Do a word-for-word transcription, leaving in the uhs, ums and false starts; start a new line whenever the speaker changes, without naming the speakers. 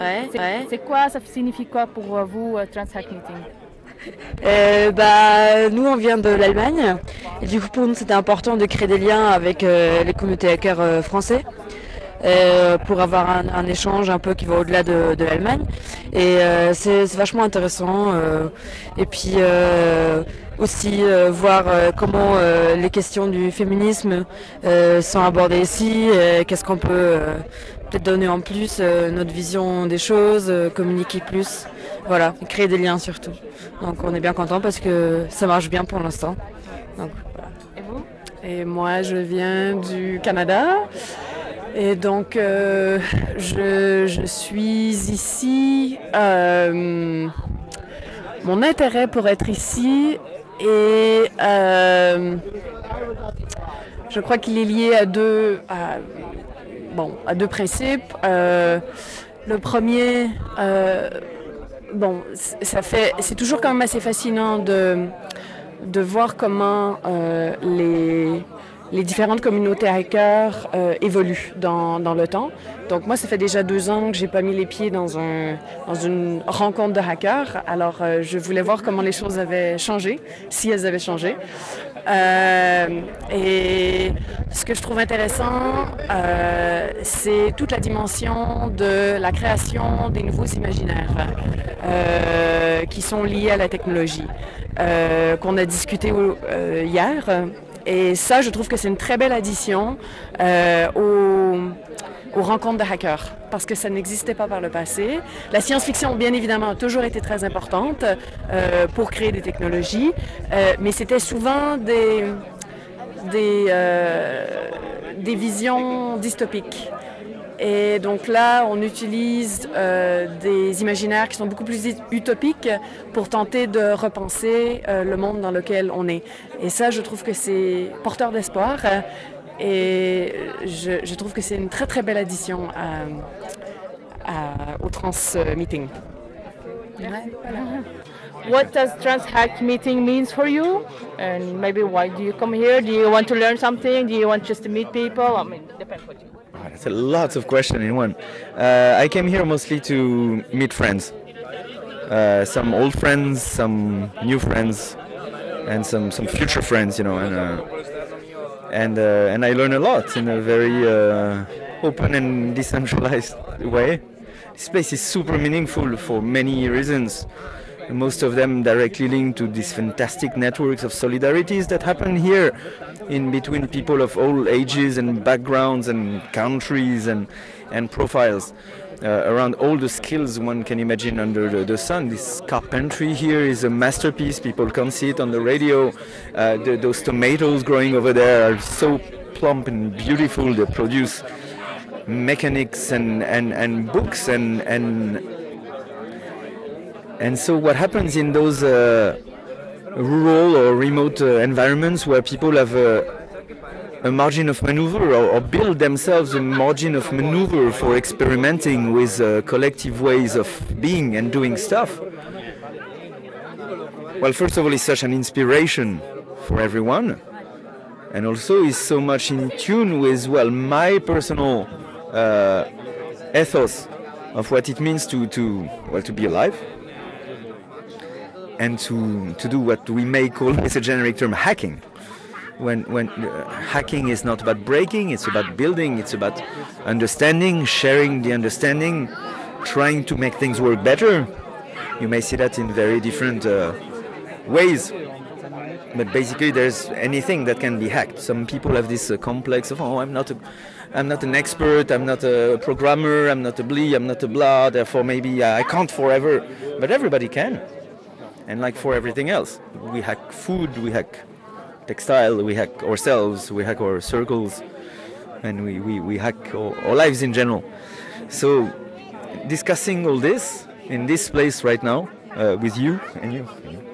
Ouais, ouais.
C'est quoi, ça signifie quoi pour vous, euh, TransHack Meeting?
Euh, bah, nous, on vient de l'Allemagne. Et du coup, pour nous, c'était important de créer des liens avec euh, les communautés hackers euh, français. Euh, pour avoir un, un échange un peu qui va au-delà de, de l'Allemagne. Et euh, c'est, c'est vachement intéressant. Euh, et puis euh, aussi euh, voir euh, comment euh, les questions du féminisme euh, sont abordées ici. Et qu'est-ce qu'on peut euh, peut-être donner en plus, euh, notre vision des choses, euh, communiquer plus. Voilà, et créer des liens surtout. Donc on est bien content parce que ça marche bien pour l'instant. Donc, voilà.
Et vous?
Et moi, je viens du Canada. Et donc, euh, je, je suis ici. Euh, mon intérêt pour être ici est, euh, je crois qu'il est lié à deux, à, bon, à deux principes. Euh, le premier, euh, bon, ça fait, c'est toujours quand même assez fascinant de, de voir comment euh, les les différentes communautés hackers euh, évoluent dans, dans le temps. Donc moi, ça fait déjà deux ans que j'ai pas mis les pieds dans, un, dans une rencontre de hackers. Alors, euh, je voulais voir comment les choses avaient changé, si elles avaient changé. Euh, et ce que je trouve intéressant, euh, c'est toute la dimension de la création des nouveaux imaginaires euh, qui sont liés à la technologie, euh, qu'on a discuté euh, hier. Et ça, je trouve que c'est une très belle addition euh, aux, aux rencontres de hackers, parce que ça n'existait pas par le passé. La science-fiction, bien évidemment, a toujours été très importante euh, pour créer des technologies, euh, mais c'était souvent des, des, euh, des visions dystopiques. Et donc là, on utilise euh, des imaginaires qui sont beaucoup plus utopiques pour tenter de repenser euh, le monde dans lequel on est. Et ça, je trouve que c'est porteur d'espoir. Et je, je trouve que c'est une très très belle addition à, à, au Trans Meeting.
Ouais, voilà. What does TransHack Meeting means for you? And maybe why do you come here? Do you want to learn something? Do you want just to meet people? I mean, depends what you.
Oh, that's a lot of questions in one. Uh, I came here mostly to meet friends. Uh, some old friends, some new friends, and some, some future friends, you know. And uh, and uh, and I learn a lot in a very uh, open and decentralized way. This place is super meaningful for many reasons. Most of them directly linked to these fantastic networks of solidarities that happen here in between people of all ages and backgrounds and countries and, and profiles uh, around all the skills one can imagine under the, the sun. This carpentry here is a masterpiece. People can see it on the radio. Uh, the, those tomatoes growing over there are so plump and beautiful. They produce mechanics and, and, and books and, and And so what happens in those uh, rural or remote uh, environments where people have a, a margin of maneuver or, or build themselves a margin of maneuver for experimenting with uh, collective ways of being and doing stuff? Well, first of all, it's such an inspiration for everyone. And also is so much in tune with, well, my personal uh, ethos of what it means to, to, well, to be alive. And to, to do what we may call, it's a generic term, hacking. When, when uh, hacking is not about breaking, it's about building, it's about understanding, sharing the understanding, trying to make things work better. You may see that in very different uh, ways. But basically there's anything that can be hacked. Some people have this uh, complex of, oh, I'm not a, I'm not an expert, I'm not a programmer, I'm not a blee, I'm not a blah, therefore maybe uh, I can't forever. But everybody can. And like for everything else, we hack food, we hack textile, we hack ourselves, we hack our circles, and we, we, we hack our, our lives in general. So discussing all this in this place right now uh, with you and you,